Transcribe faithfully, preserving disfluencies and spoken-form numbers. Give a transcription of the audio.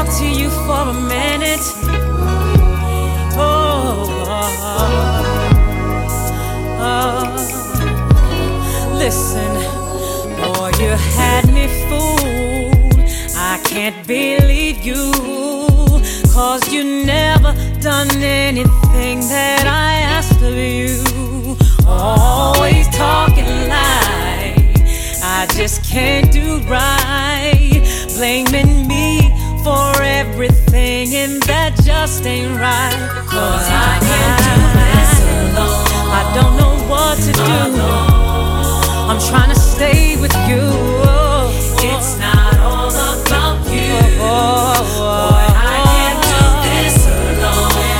talk to you for a minute. Oh, oh, oh. Listen, boy, you had me fooled. I can't believe you, 'cause you never done anything that I asked of you. Always talking lies, I just can't do right. Blaming me for everything, and that just ain't right. 'Cause I